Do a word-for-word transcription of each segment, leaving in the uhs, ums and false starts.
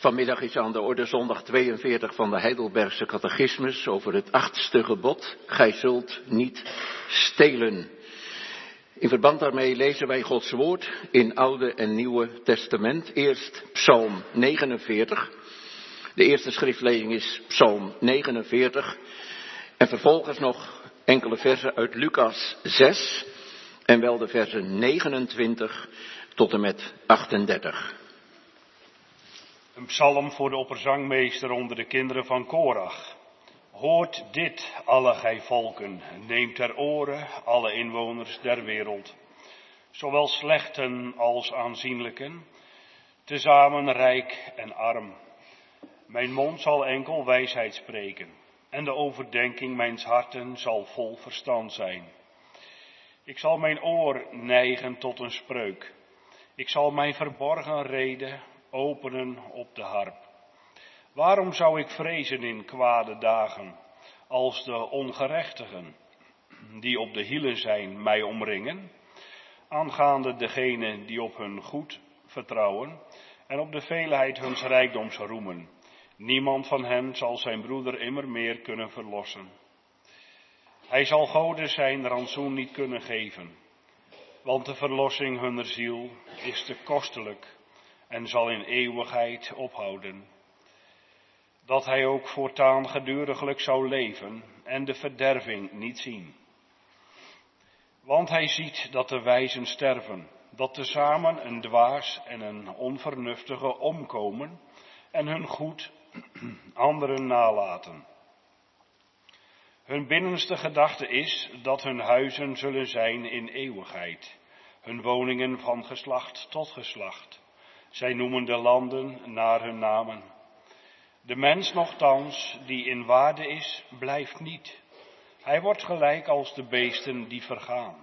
Vanmiddag is aan de orde zondag tweeënveertig van de Heidelbergse catechismus over het achtste gebod. Gij zult niet stelen. In verband daarmee lezen wij Gods woord in Oude en Nieuwe Testament. Eerst Psalm negenenveertig. De eerste schriftlezing is Psalm negenenveertig. En vervolgens nog enkele versen uit Lucas zes. En wel de versen negenentwintig tot en met achtendertig. Een psalm voor de opperzangmeester onder de kinderen van Korach. Hoort dit, alle gij volken, neemt ter oren, alle inwoners der wereld. Zowel slechten als aanzienlijken, tezamen rijk en arm. Mijn mond zal enkel wijsheid spreken, en de overdenking mijns harten zal vol verstand zijn. Ik zal mijn oor neigen tot een spreuk. Ik zal mijn verborgen rede openen op de harp. Waarom zou ik vrezen in kwade dagen, als de ongerechtigen, die op de hielen zijn, mij omringen, aangaande degenen die op hun goed vertrouwen en op de veelheid huns rijkdoms roemen. Niemand van hen zal zijn broeder immer meer kunnen verlossen. Hij zal goden zijn rantsoen niet kunnen geven, want de verlossing hunner ziel is te kostelijk en zal in eeuwigheid ophouden. Dat hij ook voortaan geduriglijk zou leven en de verderving niet zien. Want hij ziet dat de wijzen sterven, dat tezamen een dwaas en een onvernuftige omkomen en hun goed anderen nalaten. Hun binnenste gedachte is dat hun huizen zullen zijn in eeuwigheid, hun woningen van geslacht tot geslacht. Zij noemen de landen naar hun namen. De mens nochtans, die in waarde is, blijft niet. Hij wordt gelijk als de beesten die vergaan.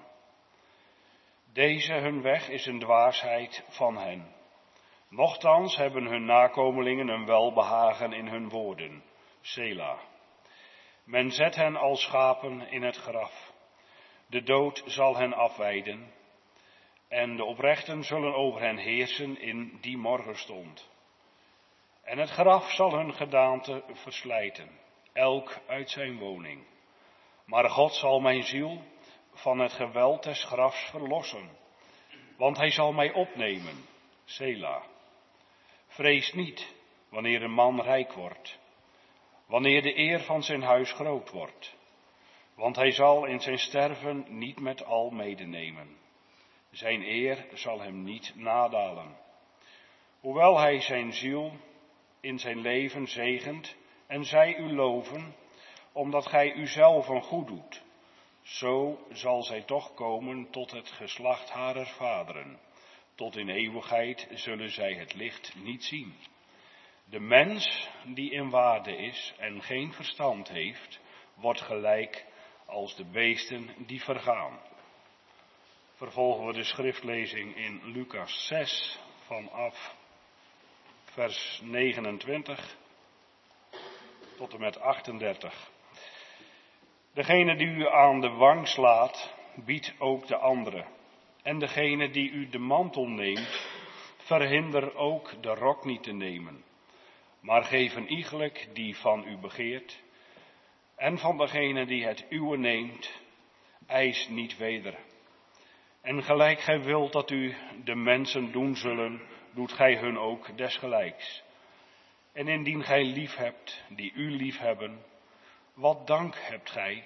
Deze hun weg is een dwaasheid van hen. Nochtans hebben hun nakomelingen een welbehagen in hun woorden. Sela. Men zet hen als schapen in het graf. De dood zal hen afweiden. En de oprechten zullen over hen heersen in die morgenstond. En het graf zal hun gedaante verslijten, elk uit zijn woning. Maar God zal mijn ziel van het geweld des grafs verlossen, want hij zal mij opnemen, Sela. Vrees niet, wanneer een man rijk wordt, wanneer de eer van zijn huis groot wordt, want hij zal in zijn sterven niet met al medenemen. Zijn eer zal hem niet nadalen. Hoewel hij zijn ziel in zijn leven zegent en zij u loven, omdat gij uzelven goed doet, zo zal zij toch komen tot het geslacht harer vaderen. Tot in eeuwigheid zullen zij het licht niet zien. De mens die in waarde is en geen verstand heeft, wordt gelijk als de beesten die vergaan. Vervolgen we de schriftlezing in Lucas zes vanaf vers negenentwintig tot en met achtendertig. Degene die u aan de wang slaat, biedt ook de andere. En degene die u de mantel neemt, verhinder ook de rok niet te nemen. Maar geef een iegelijk die van u begeert. En van degene die het uwe neemt, eis niet weder. En gelijk gij wilt dat u de mensen doen zullen, doet gij hun ook desgelijks. En indien gij lief hebt, die u lief hebben, wat dank hebt gij?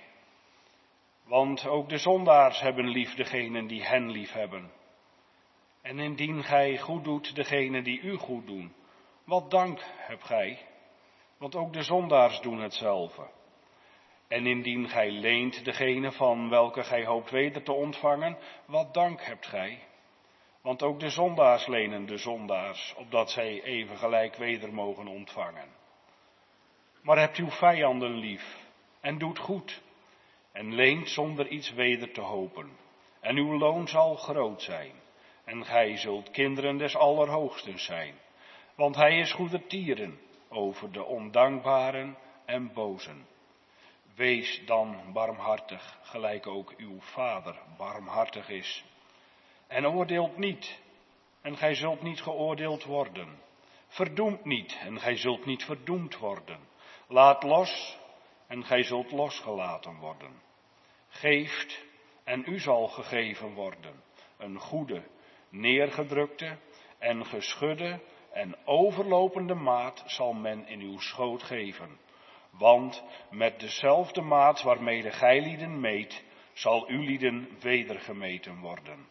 Want ook de zondaars hebben lief degenen die hen lief hebben. En indien gij goed doet degenen die u goed doen, wat dank hebt gij? Want ook de zondaars doen hetzelfde. En indien gij leent degene van welke gij hoopt weder te ontvangen, wat dank hebt gij? Want ook de zondaars lenen de zondaars, opdat zij even gelijk weder mogen ontvangen. Maar hebt uw vijanden lief, en doet goed, en leent zonder iets weder te hopen. En uw loon zal groot zijn, en gij zult kinderen des Allerhoogsten zijn. Want hij is goedertieren over de ondankbaren en bozen. Wees dan barmhartig, gelijk ook uw Vader barmhartig is. En oordeelt niet, en gij zult niet geoordeeld worden. Verdoemt niet en gij zult niet verdoemd worden. Laat los en gij zult losgelaten worden. Geeft en u zal gegeven worden. Een goede, neergedrukte en geschudde en overlopende maat zal men in uw schoot geven. Want met dezelfde maat waarmede gij lieden meet, zal uw lieden wedergemeten worden.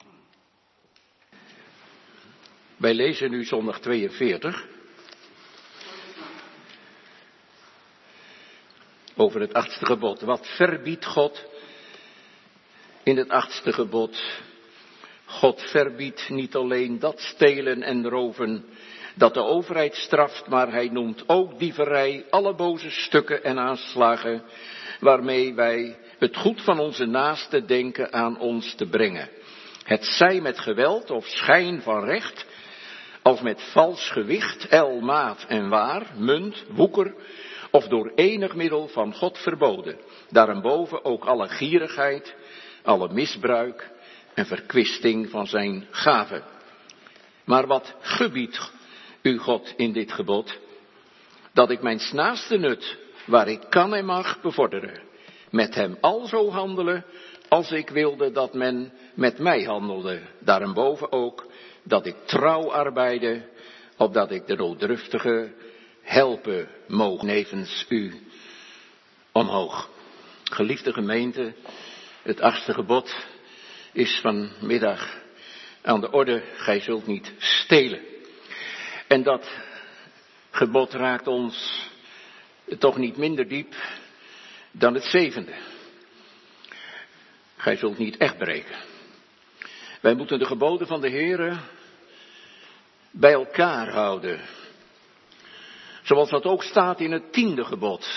Wij lezen nu zondag tweeënveertig. Over het achtste gebod. Wat verbiedt God in het achtste gebod? God verbiedt niet alleen dat stelen en roven dat de overheid straft, maar hij noemt ook dieverij, alle boze stukken en aanslagen waarmee wij het goed van onze naaste denken aan ons te brengen. Het zij met geweld of schijn van recht, als met vals gewicht, el, maat en waar, munt, woeker, of door enig middel van God verboden. Daarenboven ook alle gierigheid, alle misbruik en verkwisting van zijn gaven. Maar wat gebiedt u God in dit gebod? Dat ik mijn naaste nut, waar ik kan en mag, bevorderen. Met hem alzo handelen, als ik wilde dat men met mij handelde. Daarenboven ook dat ik trouw arbeide, opdat ik de nooddruftige helpen mogen, nevens u omhoog. Geliefde gemeente, het achtste gebod is vanmiddag aan de orde. Gij zult niet stelen. En dat gebod raakt ons toch niet minder diep dan het zevende. Gij zult niet echt breken. Wij moeten de geboden van de Heere bij elkaar houden. Zoals dat ook staat in het tiende gebod.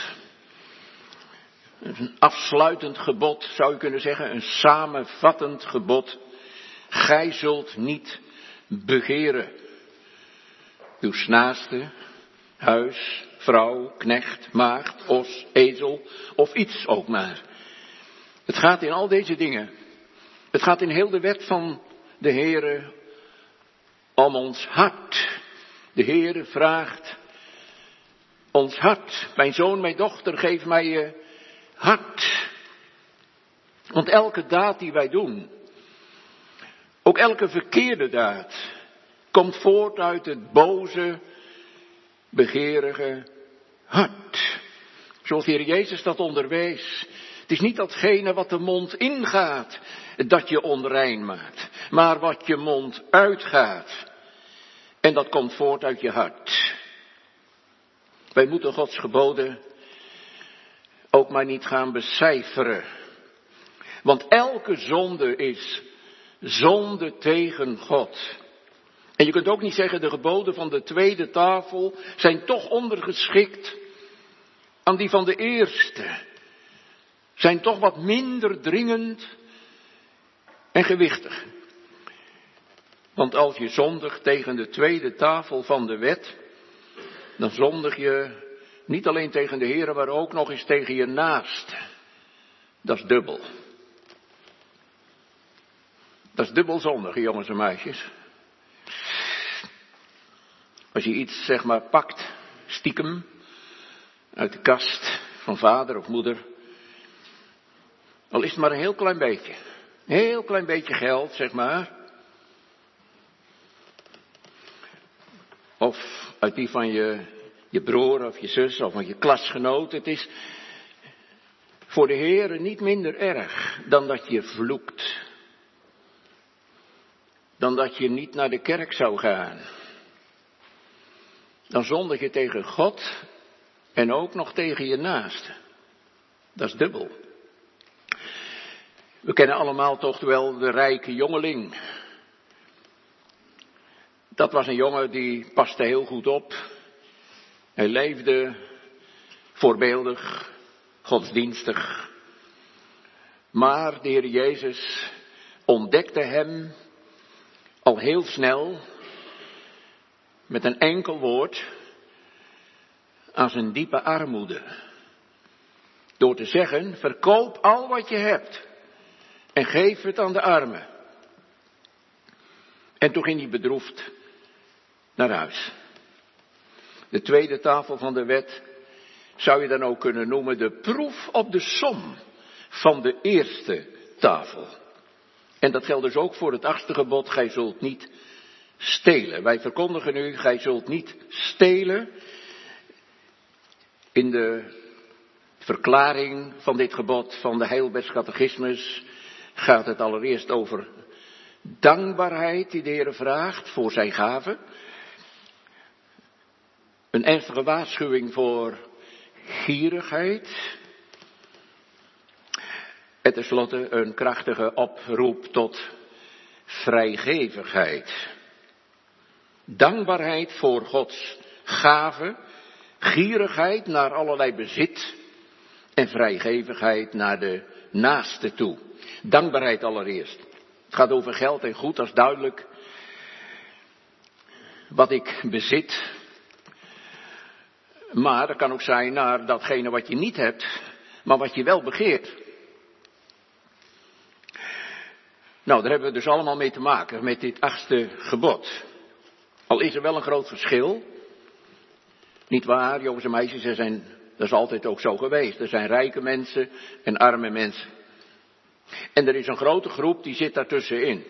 Een afsluitend gebod, zou je kunnen zeggen, een samenvattend gebod. Gij zult niet begeren. Uw naaste, huis, vrouw, knecht, maagd, os, ezel of iets ook maar. Het gaat in al deze dingen. Het gaat in heel de wet van de Heere om ons hart. De Heere vraagt ons hart. Mijn zoon, mijn dochter, geef mij je hart. Want elke daad die wij doen, ook elke verkeerde daad, komt voort uit het boze, begeerige hart. Zoals de Heer Jezus dat onderwees. Het is niet datgene wat de mond ingaat, dat je onrein maakt, maar wat je mond uitgaat. En dat komt voort uit je hart. Wij moeten Gods geboden ook maar niet gaan becijferen. Want elke zonde is zonde tegen God. En je kunt ook niet zeggen, de geboden van de tweede tafel zijn toch ondergeschikt aan die van de eerste. Zijn toch wat minder dringend en gewichtig. Want als je zondigt tegen de tweede tafel van de wet, dan zondig je niet alleen tegen de Heere, maar ook nog eens tegen je naaste. Dat is dubbel. Dat is dubbel zondigen, jongens en meisjes. Als je iets, zeg maar, pakt, stiekem, uit de kast van vader of moeder, al is het maar een heel klein beetje. Een heel klein beetje geld, zeg maar. Of uit die van je, je broer of je zus of van je klasgenoot. Het is voor de Heere niet minder erg dan dat je vloekt. Dan dat je niet naar de kerk zou gaan. Dan zondig je tegen God en ook nog tegen je naaste. Dat is dubbel. We kennen allemaal toch wel de rijke jongeling. Dat was een jongen die paste heel goed op. Hij leefde voorbeeldig, godsdienstig. Maar de Heer Jezus ontdekte hem al heel snel met een enkel woord aan zijn diepe armoede. Door te zeggen, verkoop al wat je hebt en geef het aan de armen. En toen ging hij bedroefd naar huis. De tweede tafel van de wet zou je dan ook kunnen noemen de proef op de som van de eerste tafel. En dat geldt dus ook voor het achtste gebod, gij zult niet stelen. Wij verkondigen nu, gij zult niet stelen. In de verklaring van dit gebod van de Heidelbergse Catechismus gaat het allereerst over dankbaarheid die de Heer vraagt voor zijn gave. Een ernstige waarschuwing voor gierigheid. En tenslotte een krachtige oproep tot vrijgevigheid. Dankbaarheid voor Gods gave, gierigheid naar allerlei bezit en vrijgevigheid naar de naaste toe. Dankbaarheid allereerst. Het gaat over geld en goed, dat is duidelijk. Wat ik bezit. Maar dat kan ook zijn naar datgene wat je niet hebt, maar wat je wel begeert. Nou, daar hebben we dus allemaal mee te maken met dit achtste gebod. Al is er wel een groot verschil. Niet waar, jongens en meisjes, er zijn, dat is altijd ook zo geweest. Er zijn rijke mensen en arme mensen. En er is een grote groep die zit daartussenin.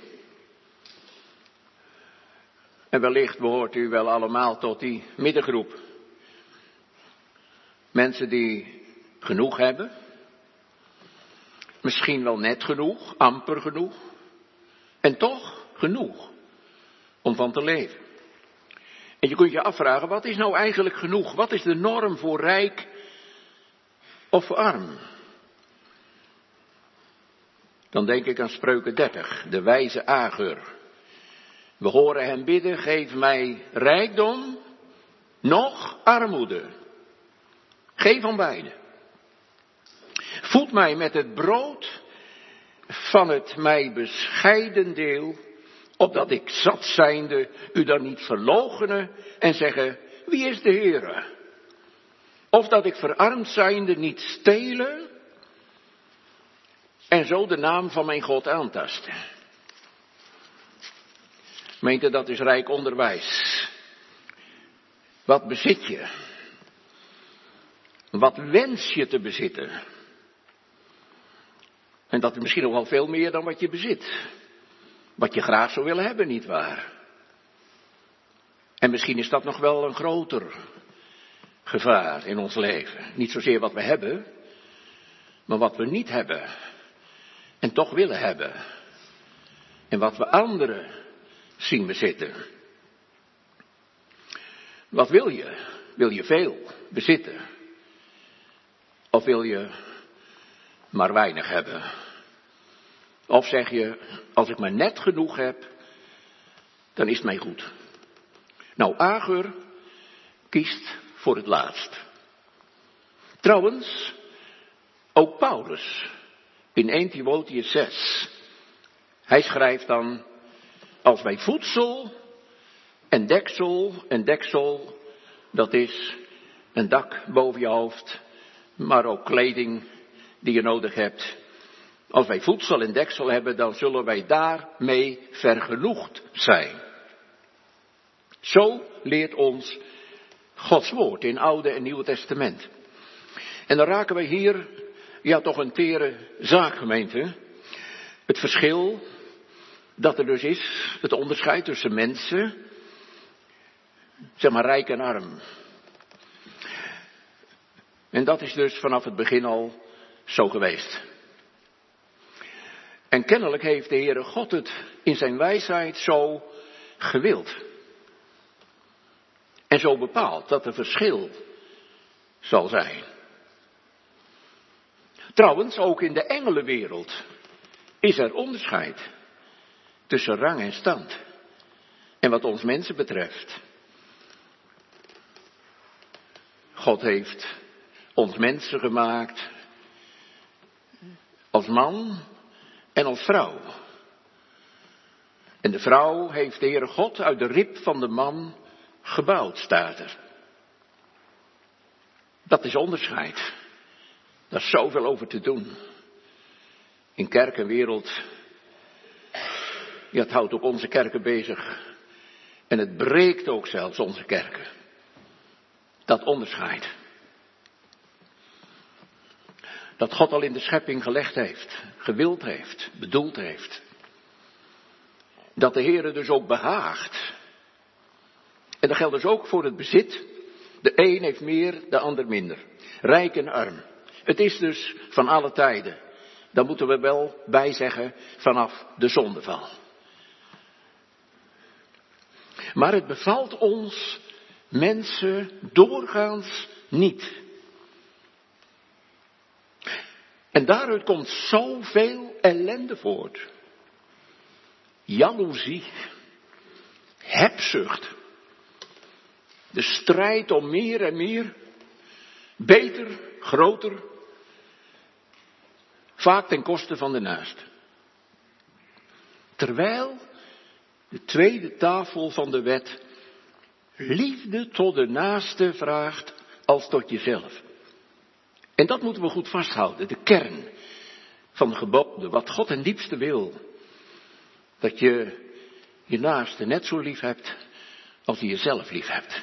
En wellicht behoort u wel allemaal tot die middengroep. Mensen die genoeg hebben. Misschien wel net genoeg, amper genoeg. En toch genoeg om van te leven. En je kunt je afvragen, wat is nou eigenlijk genoeg? Wat is de norm voor rijk of voor arm? Dan denk ik aan Spreuken dertig, de wijze Agur. We horen hem bidden, geef mij rijkdom, noch armoede. Geef van beide. Voed mij met het brood van het mij bescheiden deel, opdat ik zat zijnde u dan niet verloochenen en zeggen, wie is de Heere? Of dat ik verarmd zijnde niet stelen en zo de naam van mijn God aantasten. Meente, dat is rijk onderwijs. Wat bezit je? Wat wens je te bezitten? En dat is misschien nog wel veel meer dan wat je bezit. Wat je graag zou willen hebben, nietwaar? En misschien is dat nog wel een groter gevaar in ons leven. Niet zozeer wat we hebben, maar wat we niet hebben. En toch willen hebben. En wat we anderen zien bezitten. Wat wil je? Wil je veel bezitten? Of wil je maar weinig hebben? Of zeg je, als ik maar net genoeg heb, dan is het mij goed. Nou, Agur kiest voor het laatst. Trouwens, ook Paulus in eerste Timotheüs zes. Hij schrijft dan, als wij voedsel en deksel, en deksel, dat is een dak boven je hoofd, maar ook kleding die je nodig hebt. Als wij voedsel en deksel hebben, dan zullen wij daarmee vergenoegd zijn. Zo leert ons Gods woord in Oude en Nieuwe Testament. En dan raken wij hier, ja toch een tere zaak, gemeente. Het verschil dat er dus is, het onderscheid tussen mensen, zeg maar rijk en arm. En dat is dus vanaf het begin al zo geweest. En kennelijk heeft de Heere God het in zijn wijsheid zo gewild. En zo bepaald dat er verschil zal zijn. Trouwens, ook in de engelenwereld is er onderscheid tussen rang en stand. En wat ons mensen betreft. God heeft ons mensen gemaakt als man en als vrouw. En de vrouw heeft de Heere God uit de rib van de man gebouwd, staat er. Dat is onderscheid. Daar is zoveel over te doen. In kerk en wereld. Ja, het houdt ook onze kerken bezig. En het breekt ook zelfs onze kerken. dat onderscheid. Dat God al in de schepping gelegd heeft, gewild heeft, bedoeld heeft. Dat de Heere dus ook behaagt. En dat geldt dus ook voor het bezit. De een heeft meer, de ander minder. Rijk en arm. Het is dus van alle tijden. Daar moeten we wel bij zeggen vanaf de zondeval. Maar het bevalt ons mensen doorgaans niet. En daaruit komt zoveel ellende voort. Jaloezie, hebzucht, de strijd om meer en meer, beter, groter, vaak ten koste van de naaste. Terwijl de tweede tafel van de wet liefde tot de naaste vraagt als tot jezelf. En dat moeten we goed vasthouden, de kern van de geboden, wat God ten diepste wil. Dat je je naaste net zo lief hebt als je jezelf lief hebt.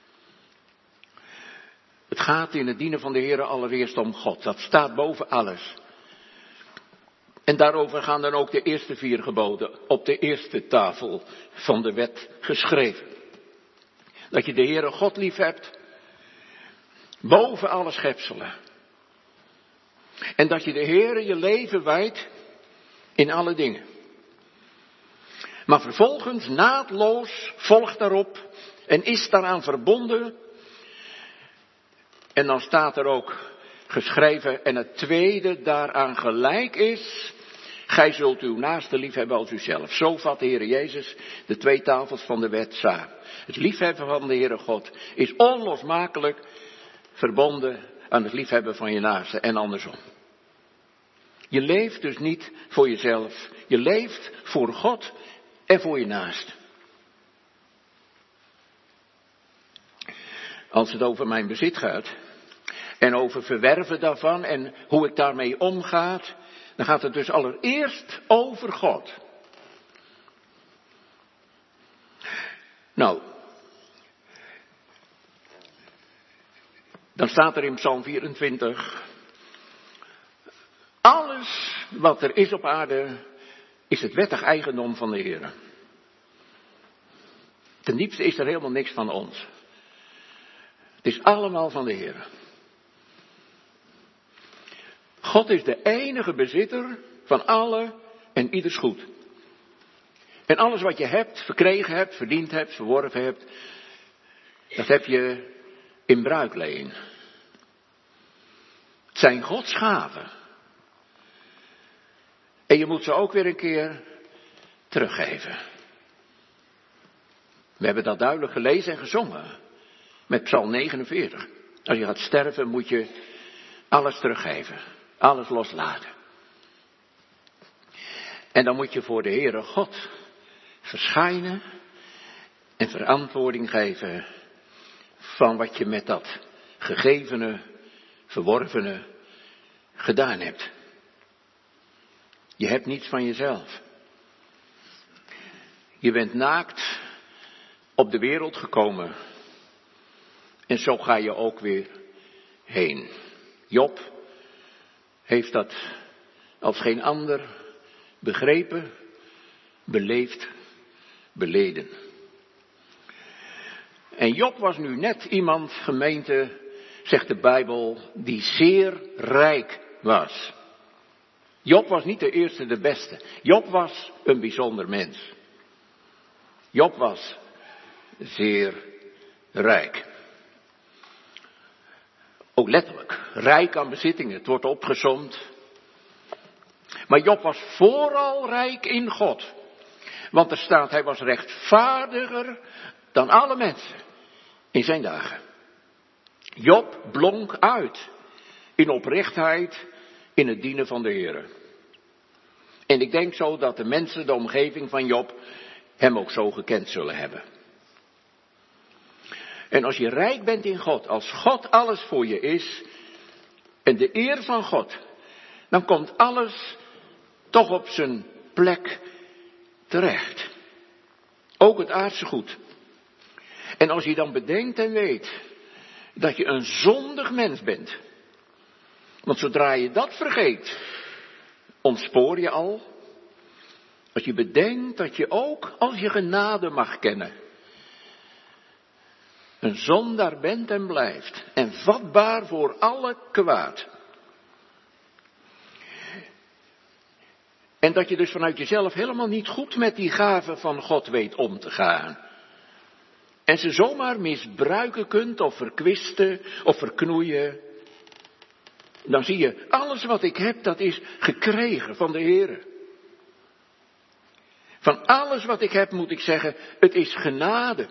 Het gaat in het dienen van de Heer allereerst om God. Dat staat boven alles. En daarover gaan dan ook de eerste vier geboden op de eerste tafel van de wet geschreven. Dat je de Heere God lief hebt, boven alle schepselen. En dat je de Heere je leven wijdt in alle dingen. Maar vervolgens, naadloos, volgt daarop en is daaraan verbonden. En dan staat er ook geschreven, en het tweede daaraan gelijk is, gij zult uw naaste liefhebben als uzelf. Zo vat de Heer Jezus de twee tafels van de wet samen. Het liefhebben van de Heere God is onlosmakelijk verbonden aan het liefhebben van je naaste en andersom. Je leeft dus niet voor jezelf, je leeft voor God en voor je naast. Als het over mijn bezit gaat en over verwerven daarvan en hoe ik daarmee omgaat, dan gaat het dus allereerst over God. Nou, dan staat er in Psalm vierentwintig, alles wat er is op aarde is het wettig eigendom van de Heer. Ten diepste is er helemaal niks van ons. Het is allemaal van de Heer. God is de enige bezitter van alle en ieders goed. En alles wat je hebt, verkregen hebt, verdiend hebt, verworven hebt, dat heb je in bruikleen. Het zijn Gods gaven. En je moet ze ook weer een keer teruggeven. We hebben dat duidelijk gelezen en gezongen. Met Psalm negenenveertig. Als je gaat sterven moet je alles teruggeven. Alles loslaten. En dan moet je voor de Heere God verschijnen. En verantwoording geven van wat je met dat gegevene, verworvene gedaan hebt. Je hebt niets van jezelf. Je bent naakt op de wereld gekomen. En zo ga je ook weer heen. Job heeft dat als geen ander begrepen, beleefd, beleden. En Job was nu net iemand, gemeente, zegt de Bijbel, die zeer rijk was. Job was niet de eerste, de beste. Job was een bijzonder mens. Job was zeer rijk. Ook letterlijk, rijk aan bezittingen, het wordt opgesomd. Maar Job was vooral rijk in God. Want er staat, hij was rechtvaardiger dan alle mensen in zijn dagen. Job blonk uit in oprechtheid, in het dienen van de Heer. En ik denk zo dat de mensen, de omgeving van Job, hem ook zo gekend zullen hebben. En als je rijk bent in God, als God alles voor je is, en de eer van God, dan komt alles toch op zijn plek terecht. Ook het aardse goed. En als je dan bedenkt en weet dat je een zondig mens bent. Want zodra je dat vergeet, ontspoor je al. Als je bedenkt dat je ook als je genade mag kennen, een zondaar bent en blijft. En vatbaar voor alle kwaad. En dat je dus vanuit jezelf helemaal niet goed met die gaven van God weet om te gaan. En ze zomaar misbruiken kunt of verkwisten of verknoeien. Dan zie je, alles wat ik heb, dat is gekregen van de Heere. Van alles wat ik heb moet ik zeggen, het is genade.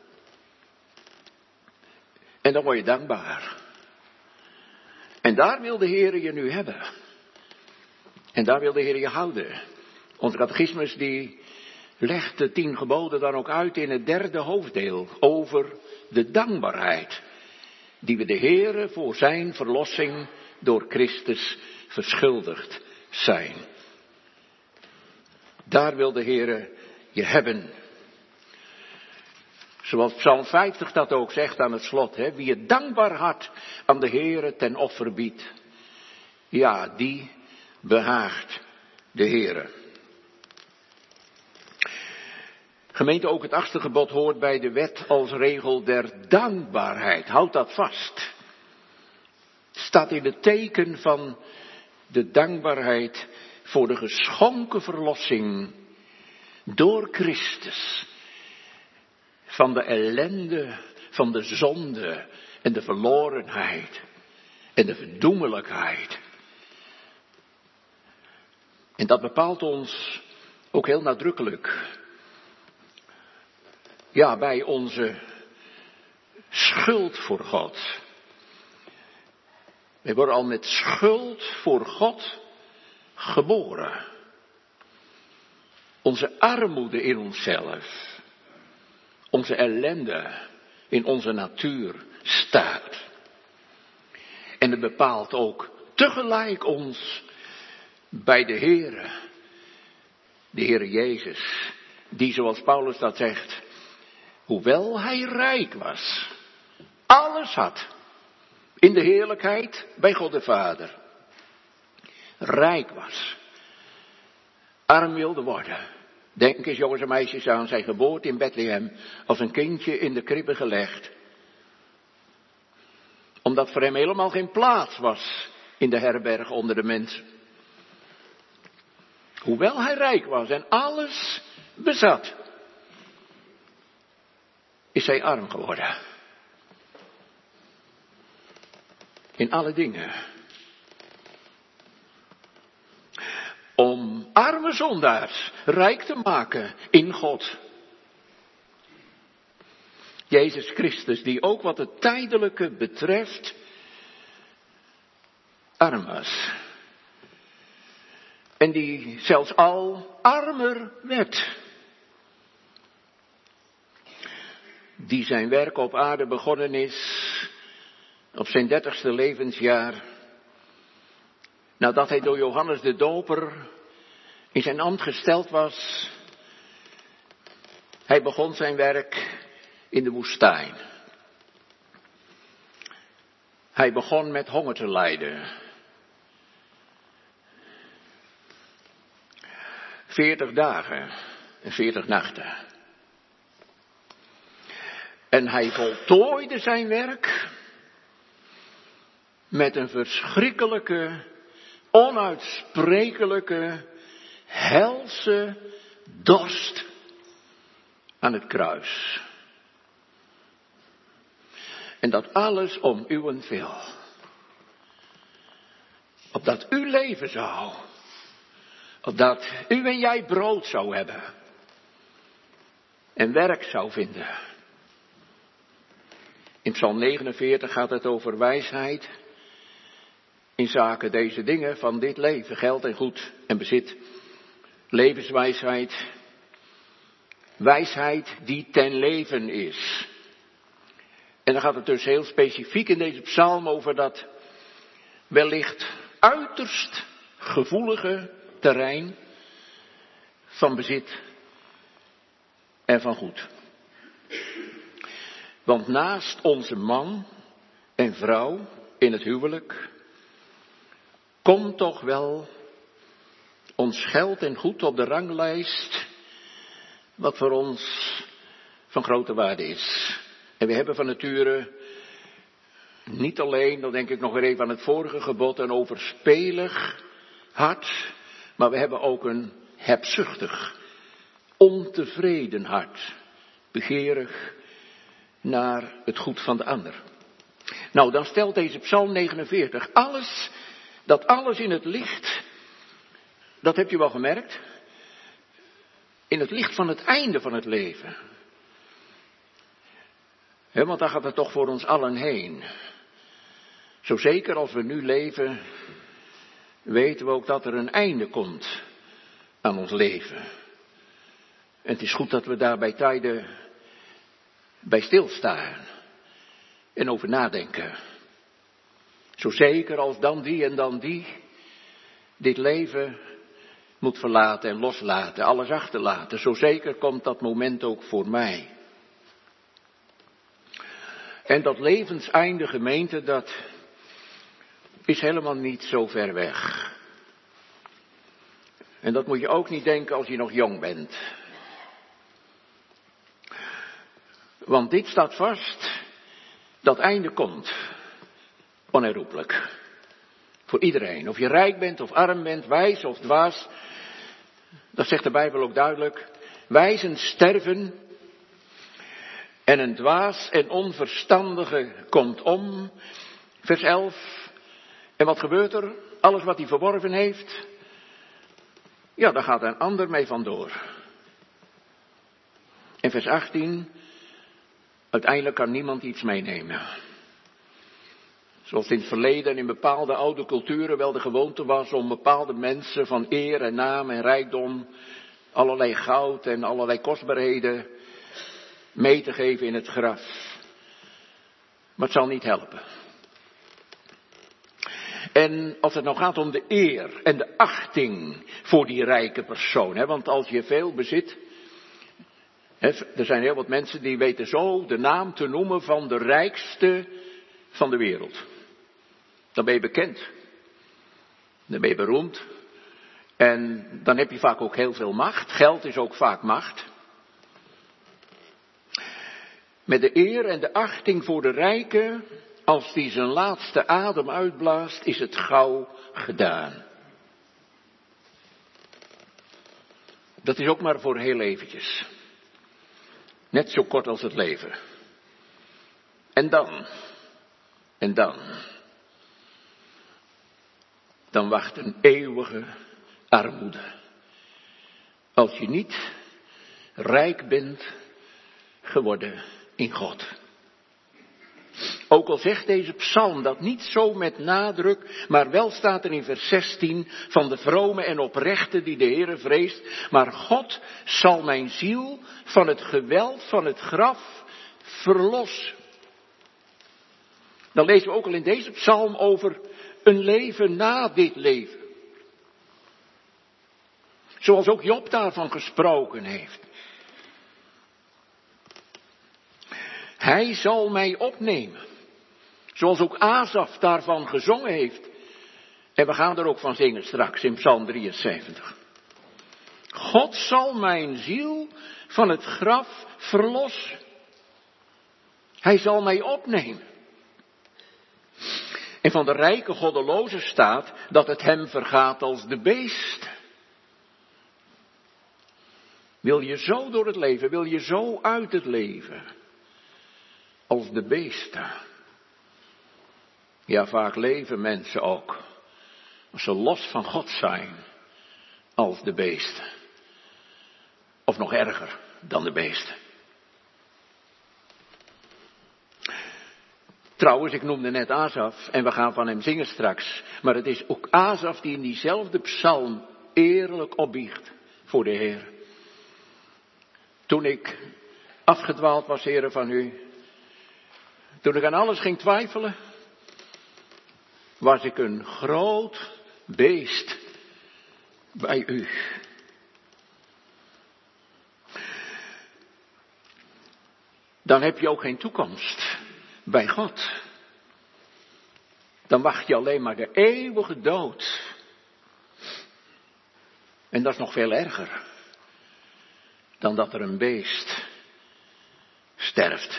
En dan word je dankbaar. En daar wil de Heere je nu hebben. En daar wil de Heer je houden. Onze catechismus die legt de tien geboden dan ook uit in het derde hoofddeel over de dankbaarheid die we de Heere voor zijn verlossing door Christus verschuldigd zijn. Daar wil de Heere je hebben. Zoals Psalm vijftig dat ook zegt aan het slot, hè, wie het dankbaar hart aan de Heere ten offer biedt, ja, die behaagt de Heere. Gemeente, ook het achtste gebod hoort bij de wet als regel der dankbaarheid. Houd dat vast. Het staat in het teken van de dankbaarheid voor de geschonken verlossing door Christus. Van de ellende, van de zonde en de verlorenheid en de verdoemelijkheid. En dat bepaalt ons ook heel nadrukkelijk. Ja, bij onze schuld voor God. Wij worden al met schuld voor God geboren. Onze armoede in onszelf. Onze ellende in onze natuur staat. En het bepaalt ook tegelijk ons bij de Heere, de Heere Jezus, die zoals Paulus dat zegt, hoewel hij rijk was, alles had, in de heerlijkheid bij God de Vader, rijk was, arm wilde worden. Denk eens jongens en meisjes aan zijn geboorte in Bethlehem, als een kindje in de kribbe gelegd. Omdat voor hem helemaal geen plaats was in de herberg onder de mensen. Hoewel hij rijk was en alles bezat, is hij arm geworden. In alle dingen. Om arme zondaars rijk te maken in God. Jezus Christus, die ook wat het tijdelijke betreft, arm was. En die zelfs al armer werd. Die zijn werk op aarde begonnen is op zijn dertigste levensjaar. Nadat hij door Johannes de Doper in zijn ambt gesteld was. Hij begon zijn werk in de woestijn. Hij begon met honger te lijden. Veertig dagen en veertig nachten. En hij voltooide zijn werk met een verschrikkelijke, onuitsprekelijke, helse dorst aan het kruis. En dat alles om uwentwil. Opdat u leven zou. Opdat u en jij brood zou hebben. En werk zou vinden. In Psalm negenenveertig gaat het over wijsheid. In zaken deze dingen van dit leven, geld en goed en bezit. Levenswijsheid. Wijsheid die ten leven is. En dan gaat het dus heel specifiek in deze psalm over dat wellicht uiterst gevoelige terrein van bezit en van goed. Want naast onze man en vrouw in het huwelijk, komt toch wel ons geld en goed op de ranglijst, wat voor ons van grote waarde is. En we hebben van nature niet alleen, dan denk ik nog weer even aan het vorige gebod, een overspelig hart, maar we hebben ook een hebzuchtig, ontevreden hart, begeerig naar het goed van de ander. Nou, dan stelt deze Psalm negenenveertig alles, dat alles in het licht, dat heb je wel gemerkt, in het licht van het einde van het leven. He, want daar gaat het toch voor ons allen heen. Zo zeker als we nu leven, weten we ook dat er een einde komt aan ons leven. En het is goed dat we daar bij tijden bij stilstaan en over nadenken. Zo zeker als dan die en dan die dit leven moet verlaten en loslaten, alles achterlaten. Zo zeker komt dat moment ook voor mij. En dat levenseinde, gemeente, dat is helemaal niet zo ver weg. En dat moet je ook niet denken als je nog jong bent. Want dit staat vast, dat einde komt, onherroepelijk. Voor iedereen, of je rijk bent of arm bent, wijs of dwaas, dat zegt de Bijbel ook duidelijk. Wijzen sterven en een dwaas en onverstandige komt om. Vers elf. En wat gebeurt er? Alles wat hij verworven heeft, ja, daar gaat een ander mee vandoor. En vers achttien. Uiteindelijk kan niemand iets meenemen. Zoals in het verleden in bepaalde oude culturen wel de gewoonte was om bepaalde mensen van eer en naam en rijkdom, allerlei goud en allerlei kostbaarheden mee te geven in het graf. Maar het zal niet helpen. En als het nou gaat om de eer en de achting voor die rijke persoon, hè, want als je veel bezit, hè, er zijn heel wat mensen die weten zo de naam te noemen van de rijkste van de wereld. Dan ben je bekend. Dan ben je beroemd. En dan heb je vaak ook heel veel macht. Geld is ook vaak macht. Met de eer en de achting voor de rijke, als die zijn laatste adem uitblaast, is het gauw gedaan. Dat is ook maar voor heel eventjes. Net zo kort als het leven. En dan, en dan, dan wacht een eeuwige armoede. Als je niet rijk bent geworden in God. Ook al zegt deze psalm dat niet zo met nadruk, maar wel staat er in vers zestien van de vrome en oprechte die de Heere vreest. Maar God zal mijn ziel van het geweld van het graf verlossen. Dan lezen we ook al in deze psalm over een leven na dit leven. Zoals ook Job daarvan gesproken heeft. Hij zal mij opnemen. Zoals ook Asaf daarvan gezongen heeft. En we gaan er ook van zingen straks in Psalm drieënzeventig. God zal mijn ziel van het graf verlossen. Hij zal mij opnemen. En van de rijke goddeloze staat dat het hem vergaat als de beest. Wil je zo door het leven, wil je zo uit het leven als de beesten? Ja, vaak leven mensen ook, als ze los van God zijn, als de beesten. Of nog erger dan de beesten. Trouwens, ik noemde net Asaf en we gaan van hem zingen straks. Maar het is ook Asaf die in diezelfde psalm eerlijk opbiecht voor de Heer. Toen ik afgedwaald was, Heere, van u. Toen ik aan alles ging twijfelen. Was ik een groot beest bij u. Dan heb je ook geen toekomst bij God. dan wacht je alleen maar de eeuwige dood. En dat is nog veel erger dan dat er een beest sterft.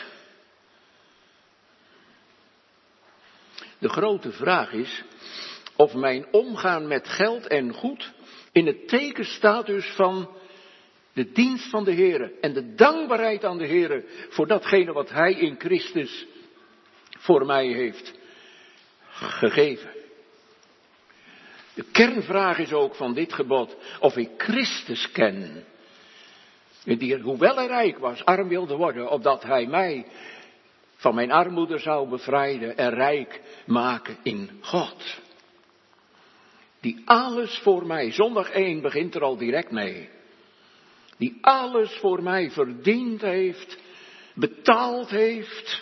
De grote vraag is of mijn omgaan met geld en goed in het teken staat dus van de dienst van de Heere en de dankbaarheid aan de Heere voor datgene wat Hij in Christus voor mij heeft gegeven. De kernvraag is ook van dit gebod of ik Christus ken, die hoewel hij rijk was, arm wilde worden, opdat Hij mij van mijn armoede zou bevrijden en rijk maken in God. Die alles voor mij, zondag één begint er al direct mee. Die alles voor mij verdiend heeft, betaald heeft.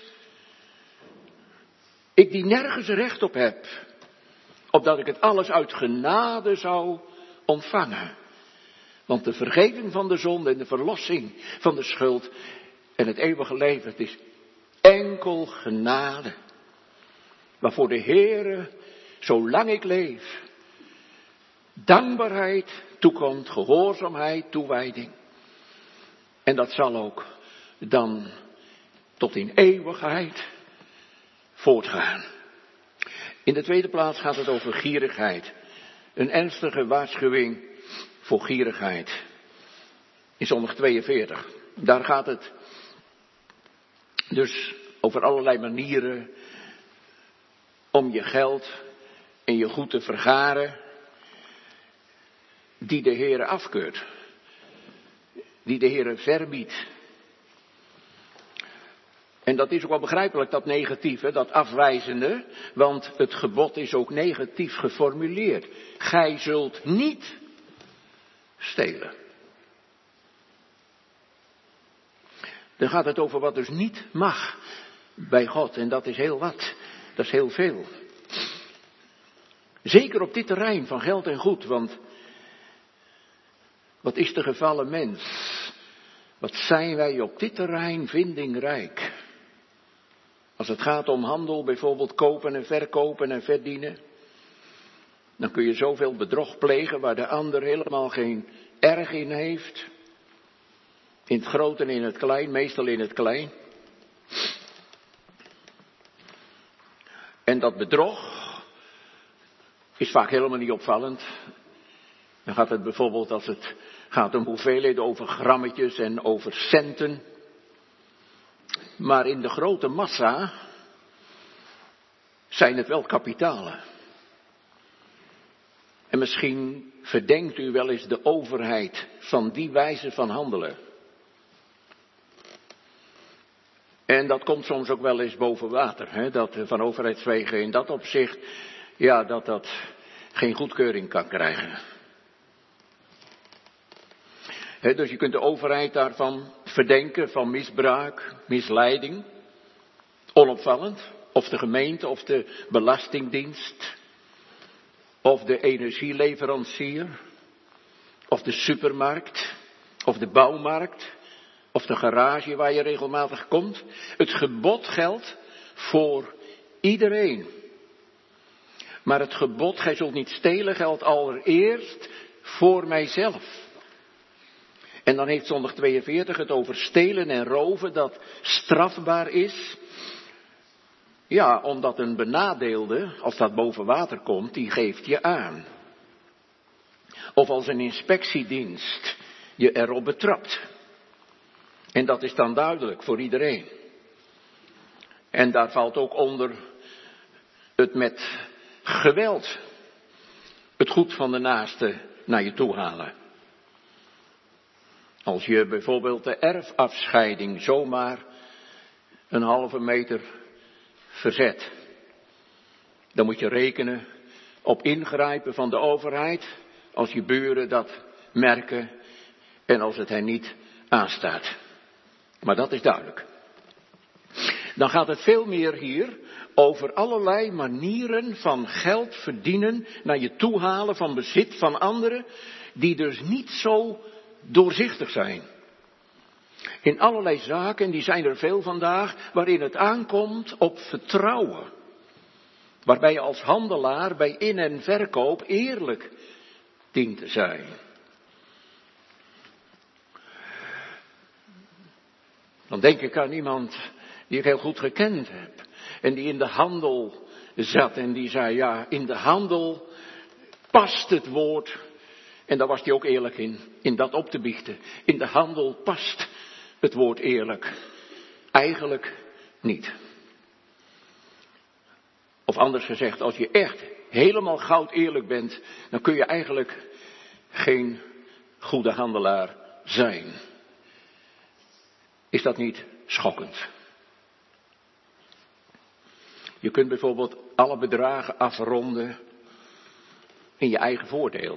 Ik die nergens recht op heb, opdat ik het alles uit genade zou ontvangen. Want de vergeving van de zonde en de verlossing van de schuld en het eeuwige leven, het is enkel genade. Waarvoor de Heere, zolang ik leef, dankbaarheid toekomt, gehoorzaamheid, toewijding. En dat zal ook dan tot in eeuwigheid voortgaan. In de tweede plaats gaat het over gierigheid. Een ernstige waarschuwing voor gierigheid. In zondag tweeënveertig. Daar gaat het dus over allerlei manieren om je geld en je goed te vergaren, die de Heere afkeurt. Die de Heere verbiedt. En dat is ook wel begrijpelijk, dat negatieve, dat afwijzende, want het gebod is ook negatief geformuleerd. Gij zult niet stelen. Dan gaat het over wat dus niet mag bij God. En dat is heel wat. Dat is heel veel. Zeker op dit terrein van geld en goed. Want wat is de gevallen mens? Wat zijn wij op dit terrein vindingrijk? Als het gaat om handel, bijvoorbeeld kopen en verkopen en verdienen. Dan kun je zoveel bedrog plegen waar de ander helemaal geen erg in heeft. In het groot en in het klein, meestal in het klein. En dat bedrog is vaak helemaal niet opvallend. Dan gaat het bijvoorbeeld, als het gaat om hoeveelheden, over grammetjes en over centen. Maar in de grote massa zijn het wel kapitalen. En misschien verdenkt u wel eens de overheid van die wijze van handelen. En dat komt soms ook wel eens boven water, hè? Dat van overheidswegen in dat opzicht, ja, dat dat geen goedkeuring kan krijgen. He, dus je kunt de overheid daarvan verdenken, van misbruik, misleiding, onopvallend. Of de gemeente, of de belastingdienst, of de energieleverancier, of de supermarkt, of de bouwmarkt, of de garage waar je regelmatig komt. Het gebod geldt voor iedereen. Maar het gebod, gij zult niet stelen, geldt allereerst voor mijzelf. En dan heeft zondag tweeënveertig het over stelen en roven dat strafbaar is. Ja, omdat een benadeelde, als dat boven water komt, die geeft je aan. Of als een inspectiedienst je erop betrapt. En dat is dan duidelijk voor iedereen. En daar valt ook onder het met geweld het goed van de naaste naar je toe halen. Als je bijvoorbeeld de erfafscheiding zomaar een halve meter verzet, dan moet je rekenen op ingrijpen van de overheid als je buren dat merken en als het hen niet aanstaat. Maar dat is duidelijk. Dan gaat het veel meer hier over allerlei manieren van geld verdienen, naar je toe halen van bezit van anderen, die dus niet zo doorzichtig zijn. In allerlei zaken, en die zijn er veel vandaag, waarin het aankomt op vertrouwen. Waarbij je als handelaar bij in- en verkoop eerlijk dient te zijn. Dan denk ik aan iemand die ik heel goed gekend heb. En die in de handel zat en die zei, ja, in de handel past het woord. En daar was hij ook eerlijk in, in dat op te biechten. In de handel past het woord eerlijk. Eigenlijk niet. Of anders gezegd, als je echt helemaal goud eerlijk bent, dan kun je eigenlijk geen goede handelaar zijn. Is dat niet schokkend? Je kunt bijvoorbeeld alle bedragen afronden in je eigen voordeel.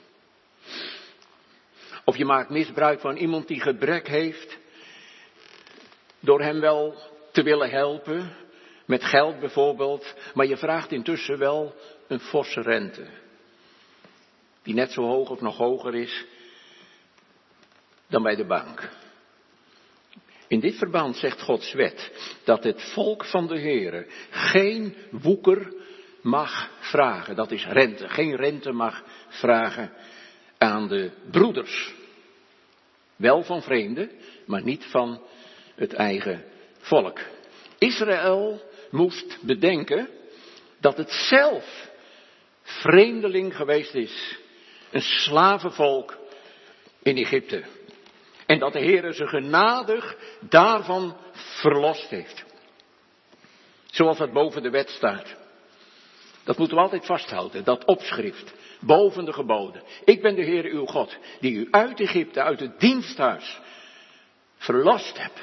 Of je maakt misbruik van iemand die gebrek heeft, door hem wel te willen helpen, met geld bijvoorbeeld, maar je vraagt intussen wel een forse rente. Die net zo hoog of nog hoger is dan bij de bank. In dit verband zegt Gods wet dat het volk van de Heere geen woeker mag vragen. Dat is rente. Geen rente mag vragen aan de broeders. Wel van vreemden, maar niet van het eigen volk. Israël moest bedenken dat het zelf vreemdeling geweest is. Een slavenvolk in Egypte. En dat de Heere ze genadig daarvan verlost heeft. Zoals dat boven de wet staat. Dat moeten we altijd vasthouden, dat opschrift. Boven de geboden. Ik ben de Heere uw God, die u uit Egypte, uit het diensthuis, verlost heb.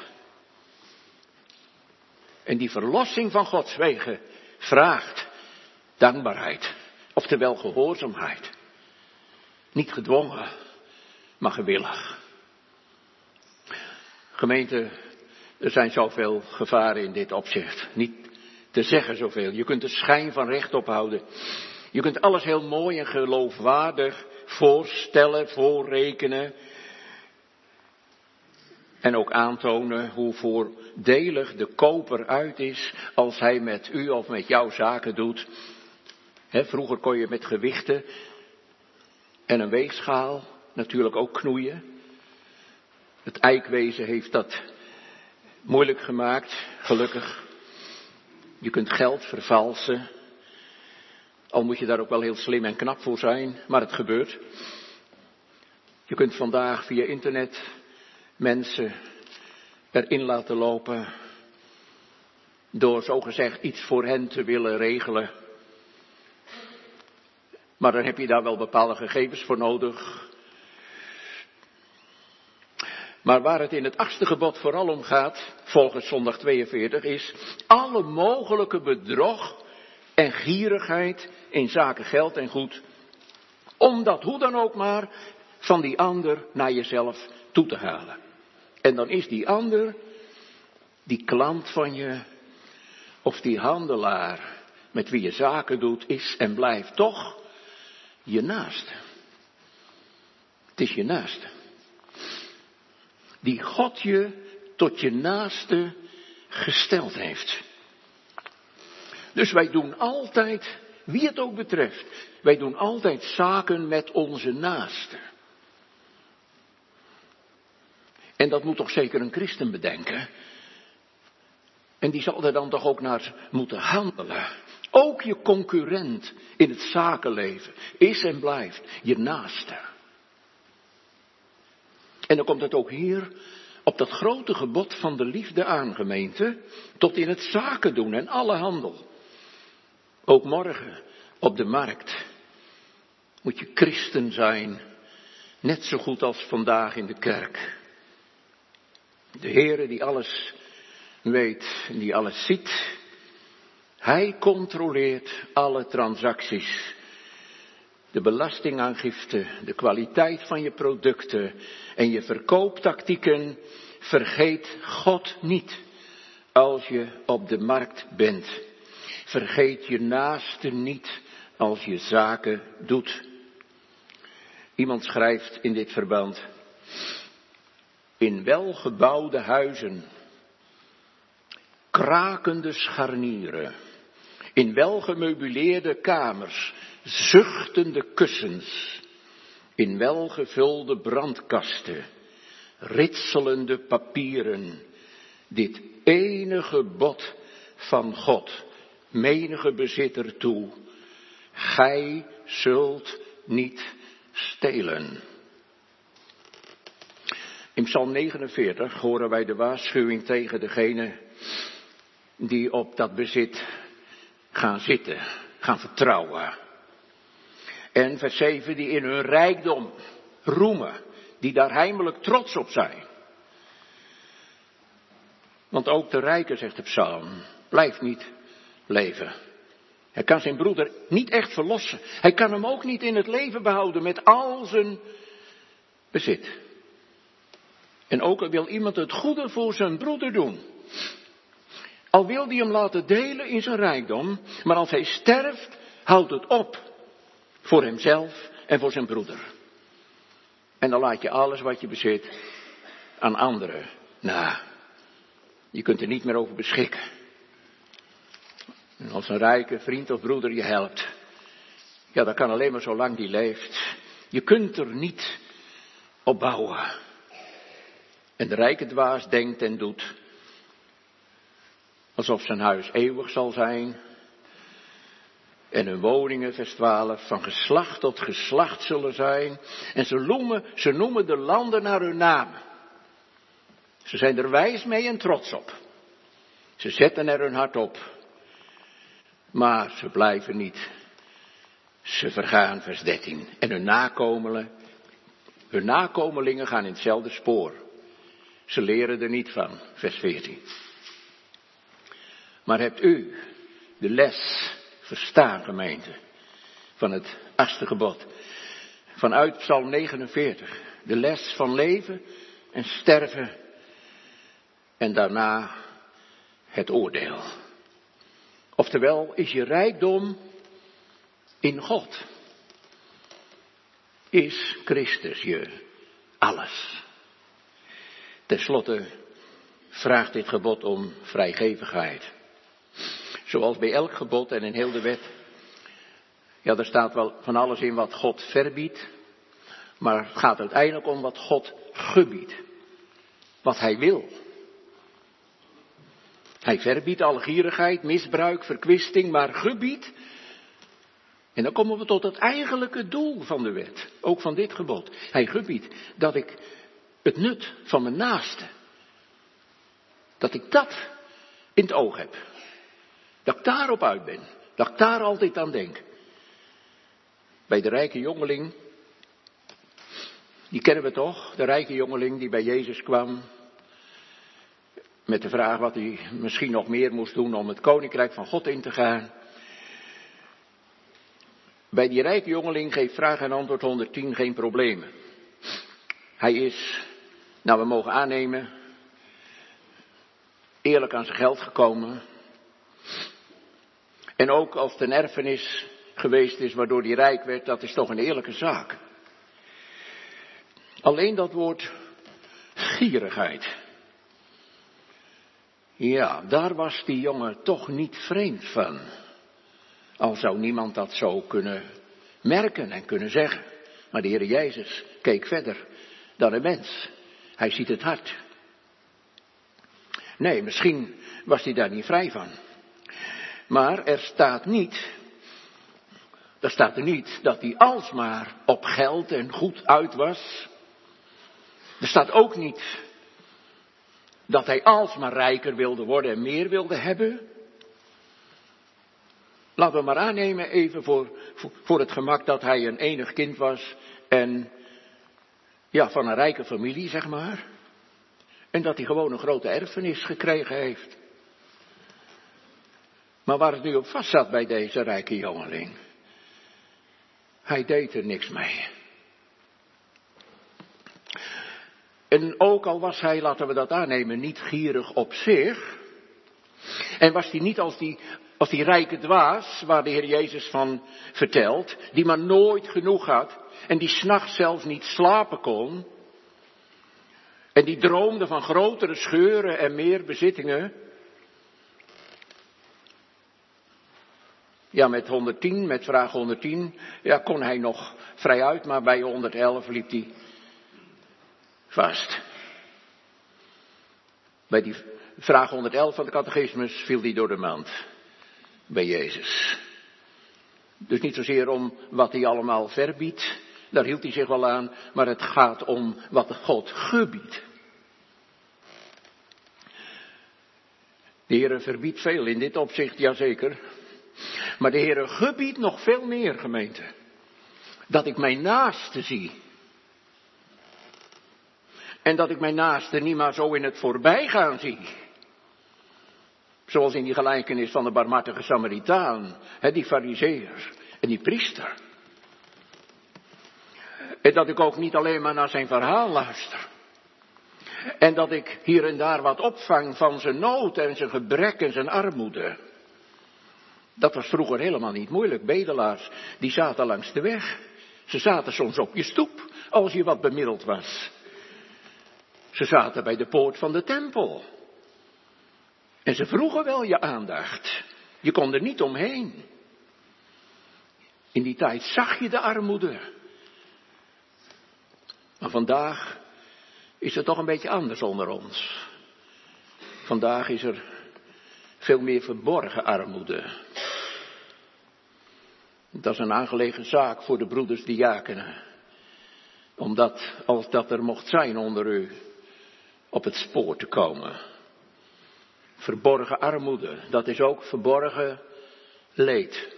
En die verlossing van Gods wegen vraagt dankbaarheid. Oftewel gehoorzaamheid. Niet gedwongen, maar gewillig. Gemeente, er zijn zoveel gevaren in dit opzicht. Niet te zeggen zoveel. Je kunt de schijn van recht ophouden. Je kunt alles heel mooi en geloofwaardig voorstellen, voorrekenen. En ook aantonen hoe voordelig de koper uit is als hij met u of met jou zaken doet. He, vroeger kon je met gewichten en een weegschaal natuurlijk ook knoeien. Het eikwezen heeft dat moeilijk gemaakt, gelukkig. Je kunt geld vervalsen. Al moet je daar ook wel heel slim en knap voor zijn, maar het gebeurt. Je kunt vandaag via internet mensen erin laten lopen door zogezegd iets voor hen te willen regelen. Maar dan heb je daar wel bepaalde gegevens voor nodig. Maar waar het in het achtste gebod vooral om gaat, volgens zondag tweeënveertig, is alle mogelijke bedrog en gierigheid in zaken geld en goed. Om dat hoe dan ook maar van die ander naar jezelf toe te halen. En dan is die ander, die klant van je, of die handelaar met wie je zaken doet, is en blijft toch je naaste. Het is je naaste. Die God je tot je naaste gesteld heeft. Dus wij doen altijd, wie het ook betreft, wij doen altijd zaken met onze naaste. En dat moet toch zeker een christen bedenken. En die zal er dan toch ook naar moeten handelen. Ook je concurrent in het zakenleven is en blijft je naaste. En dan komt het ook hier op dat grote gebod van de liefde aan, gemeente, tot in het zaken doen en alle handel. Ook morgen op de markt moet je christen zijn, net zo goed als vandaag in de kerk. De Heere die alles weet en die alles ziet, Hij controleert alle transacties. De belastingaangifte, de kwaliteit van je producten en je verkooptactieken. Vergeet God niet als je op de markt bent. Vergeet je naaste niet als je zaken doet. Iemand schrijft in dit verband: in welgebouwde huizen, krakende scharnieren, In welgemeubileerde kamers, zuchtende kussens, in welgevulde brandkasten, ritselende papieren, dit ene gebod van God, menige bezitter toe, gij zult niet stelen. In Psalm negenenveertig horen wij de waarschuwing tegen degene die op dat bezit gaan zitten, gaan vertrouwen. En vers zeven, die in hun rijkdom roemen, die daar heimelijk trots op zijn. Want ook de rijke, zegt de psalm, blijft niet leven. Hij kan zijn broeder niet echt verlossen. Hij kan hem ook niet in het leven behouden met al zijn bezit. En ook al wil iemand het goede voor zijn broeder doen. Al wil hij hem laten delen in zijn rijkdom, maar als hij sterft, houdt het op. Voor hemzelf en voor zijn broeder. En dan laat je alles wat je bezit aan anderen na. Je kunt er niet meer over beschikken. En als een rijke vriend of broeder je helpt, ja, dat kan alleen maar zolang die leeft. Je kunt er niet op bouwen. En de rijke dwaas denkt en doet alsof zijn huis eeuwig zal zijn. En hun woningen, vers twaalf, van geslacht tot geslacht zullen zijn. En ze noemen, ze noemen de landen naar hun naam. Ze zijn er wijs mee en trots op. Ze zetten er hun hart op. Maar ze blijven niet. Ze vergaan, vers dertien. En hun nakomelingen, hun nakomelingen gaan in hetzelfde spoor. Ze leren er niet van, vers veertien. Maar hebt u de les verstaan, gemeente, van het achtste gebod? Vanuit Psalm negenenveertig. De les van leven en sterven. En daarna het oordeel. Oftewel, is je rijkdom in God? Is Christus je alles? Ten slotte vraagt dit gebod om vrijgevigheid. Zoals bij elk gebod en in heel de wet. Ja, er staat wel van alles in wat God verbiedt. Maar het gaat uiteindelijk om wat God gebiedt. Wat hij wil. Hij verbiedt alle gierigheid, misbruik, verkwisting, maar gebiedt. En dan komen we tot het eigenlijke doel van de wet. Ook van dit gebod. Hij gebiedt dat ik het nut van mijn naaste, dat ik dat in het oog heb. Dat ik daarop uit ben. Dat ik daar altijd aan denk. Bij de rijke jongeling, die kennen we toch, de rijke jongeling die bij Jezus kwam. Met de vraag wat hij misschien nog meer moest doen om het koninkrijk van God in te gaan. Bij die rijke jongeling geeft vraag en antwoord honderdtien geen problemen. Hij is, nou we mogen aannemen, eerlijk aan zijn geld gekomen. En ook als het een erfenis geweest is waardoor hij rijk werd, dat is toch een eerlijke zaak. Alleen dat woord gierigheid. Ja, daar was die jongen toch niet vreemd van. Al zou niemand dat zo kunnen merken en kunnen zeggen. Maar de Heer Jezus keek verder dan een mens. Hij ziet het hart. Nee, misschien was hij daar niet vrij van. Maar er staat niet, er staat er niet dat hij alsmaar op geld en goed uit was. Er staat ook niet dat hij alsmaar rijker wilde worden en meer wilde hebben. Laten we maar aannemen even voor, voor, voor het gemak dat hij een enig kind was en ja, van een rijke familie, zeg maar. En dat hij gewoon een grote erfenis gekregen heeft. Maar waar het nu op vast zat bij deze rijke jongeling, hij deed er niks mee. En ook al was hij, laten we dat aannemen, niet gierig op zich. En was hij niet als die, als die rijke dwaas, waar de Heer Jezus van vertelt, die maar nooit genoeg had. En die 's nachts zelfs niet slapen kon. En die droomde van grotere scheuren en meer bezittingen. Ja, met honderdtien, met vraag honderdtien, ja, kon hij nog vrij uit, maar bij honderd-elf liep hij vast. Bij die vraag honderd-elf van de catechismus viel hij door de mand bij Jezus. Dus niet zozeer om wat hij allemaal verbiedt, daar hield hij zich wel aan, maar het gaat om wat God gebiedt. De Heere verbiedt veel in dit opzicht, jazeker. Maar de Heere gebiedt nog veel meer, gemeente. Dat ik mijn naaste zie. En dat ik mijn naaste niet maar zo in het voorbijgaan zie. Zoals in die gelijkenis van de barmhartige Samaritaan. Hè, die farizeeër en die priester. En dat ik ook niet alleen maar naar zijn verhaal luister. En dat ik hier en daar wat opvang van zijn nood en zijn gebrek en zijn armoede. Dat was vroeger helemaal niet moeilijk. Bedelaars, die zaten langs de weg. Ze zaten soms op je stoep, als je wat bemiddeld was. Ze zaten bij de poort van de tempel. En ze vroegen wel je aandacht. Je kon er niet omheen. In die tijd zag je de armoede. Maar vandaag is het toch een beetje anders onder ons. Vandaag is er veel meer verborgen armoede. Dat is een aangelegen zaak voor de broeders diakenen. Omdat, als dat er mocht zijn onder u, op het spoor te komen. Verborgen armoede, dat is ook verborgen leed.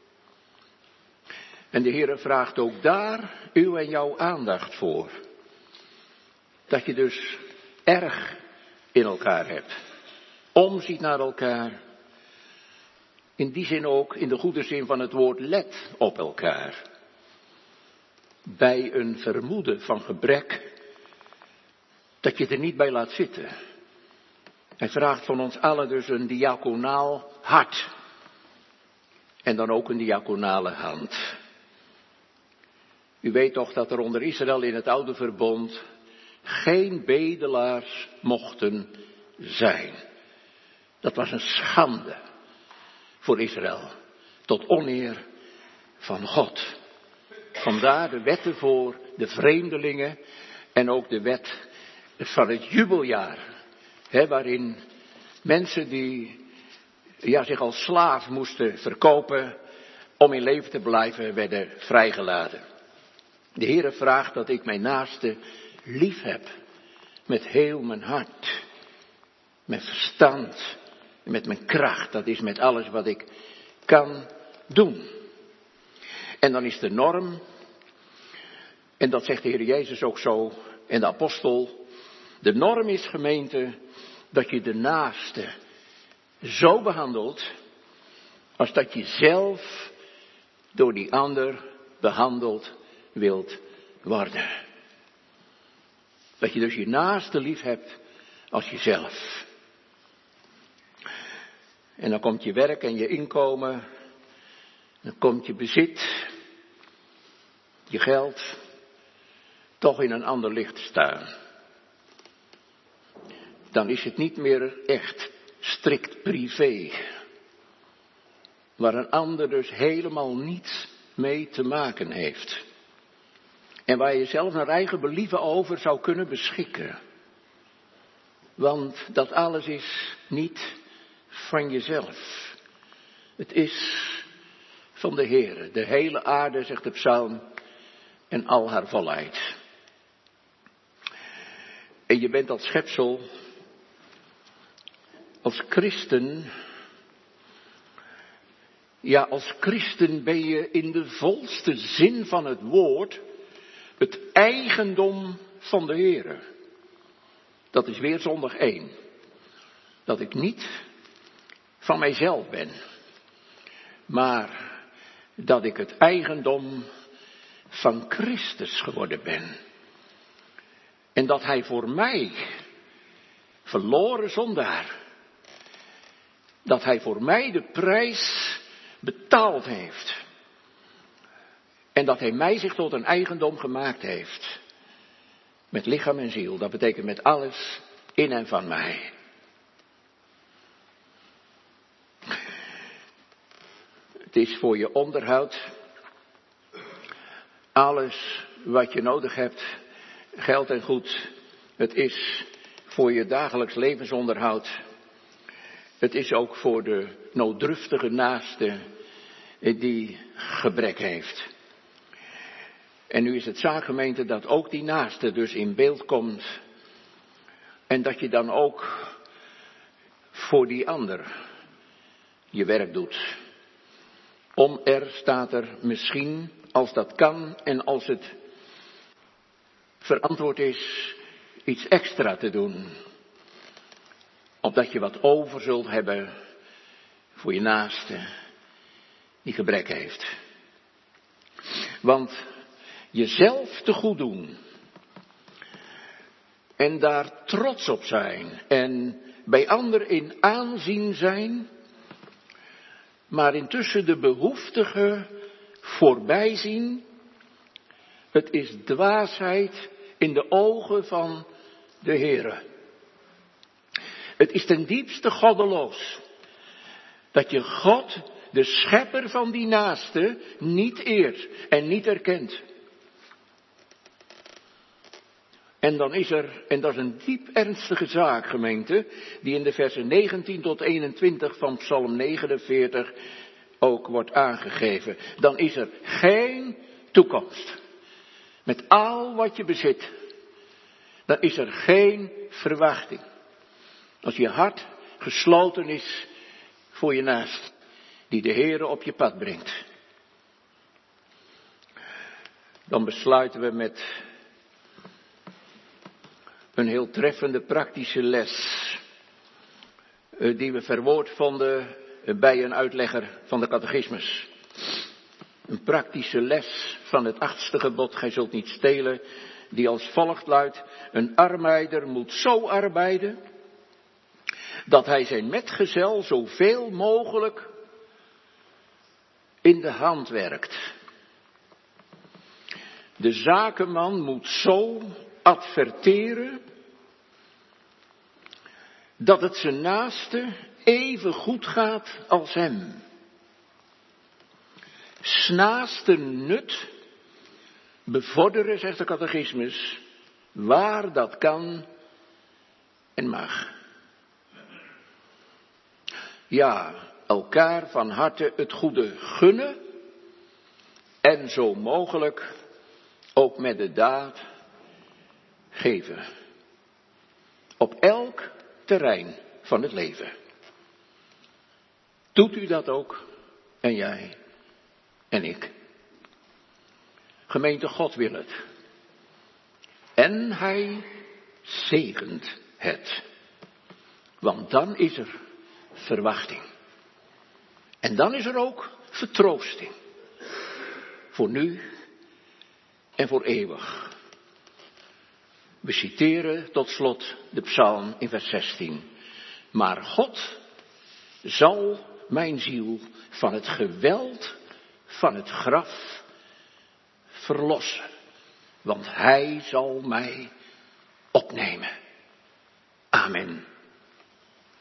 En de Heere vraagt ook daar uw en jouw aandacht voor. Dat je dus erg in elkaar hebt. Omziet naar elkaar. In die zin ook, in de goede zin van het woord, let op elkaar. Bij een vermoeden van gebrek, dat je er niet bij laat zitten. Hij vraagt van ons allen dus een diaconaal hart. En dan ook een diaconale hand. U weet toch dat er onder Israël in het oude verbond geen bedelaars mochten zijn. Dat was een schande voor Israël. Tot oneer van God. Vandaar de wetten voor de vreemdelingen en ook de wet van het jubeljaar. Hè, waarin mensen die ja, zich als slaaf moesten verkopen om in leven te blijven, werden vrijgelaten. De Heere vraagt dat ik mijn naaste lief heb. Met heel mijn hart. Met verstand. Met mijn kracht. Dat is met alles wat ik kan doen. En dan is de norm. En dat zegt de Heer Jezus ook zo. En de apostel. De norm is, gemeente, dat je de naaste zo behandelt. Als dat je zelf door die ander behandeld wilt worden. Dat je dus je naaste lief hebt als jezelf. En dan komt je werk en je inkomen. Dan komt je bezit. Je geld. Toch in een ander licht staan. Dan is het niet meer echt strikt privé. Waar een ander dus helemaal niets mee te maken heeft. En waar je zelf naar eigen believen over zou kunnen beschikken. Want dat alles is niet van jezelf. Het is van de Heere. De hele aarde, zegt de psalm, en al haar volheid. En je bent als schepsel, als christen, ja, als christen ben je in de volste zin van het woord het eigendom van de Heere. Dat is weer zondag één. Dat ik niet van mijzelf ben, maar dat ik het eigendom van Christus geworden ben. En dat hij voor mij, verloren zondaar, dat hij voor mij de prijs betaald heeft. En dat hij mij zich tot een eigendom gemaakt heeft. Met lichaam en ziel. Dat betekent met alles in en van mij. Het is voor je onderhoud. Alles wat je nodig hebt, geld en goed. Het is voor je dagelijks levensonderhoud. Het is ook voor de nooddruftige naaste die gebrek heeft. En nu is het zaak, gemeente, dat ook die naaste dus in beeld komt. En dat je dan ook voor die ander je werk doet. Om er, staat er, misschien, als dat kan en als het verantwoord is, iets extra te doen. Opdat je wat over zult hebben voor je naaste die gebrek heeft. Want jezelf te goed doen en daar trots op zijn en bij anderen in aanzien zijn, maar intussen de behoeftige voorbij zien, het is dwaasheid in de ogen van de Heere. Het is ten diepste goddeloos dat je God, de schepper van die naaste, niet eert en niet erkent. En dan is er, en dat is een diep ernstige zaak, gemeente, die in de versen negentien tot eenentwintig van Psalm negenenveertig ook wordt aangegeven. Dan is er geen toekomst. Met al wat je bezit. Dan is er geen verwachting. Als je hart gesloten is voor je naast, die de Heere op je pad brengt. Dan besluiten we met een heel treffende praktische les, die we verwoord vonden bij een uitlegger van de catechismus. Een praktische les van het achtste gebod, gij zult niet stelen, die als volgt luidt: een arbeider moet zo arbeiden, dat hij zijn metgezel zoveel mogelijk in de hand werkt. De zakenman moet zo adverteren dat het zijn naaste even goed gaat als hem. 's naaste nut bevorderen, zegt de catechismus, waar dat kan en mag. Ja, elkaar van harte het goede gunnen en zo mogelijk ook met de daad geven. Op elk terrein van het leven. Doet u dat ook? En jij? En ik? Gemeente, God wil het. En hij zegent het. Want dan is er verwachting. En dan is er ook vertroosting. Voor nu en voor eeuwig. We citeren tot slot de psalm in vers zestien. Maar God zal mijn ziel van het geweld van het graf verlossen. Want hij zal mij opnemen. Amen.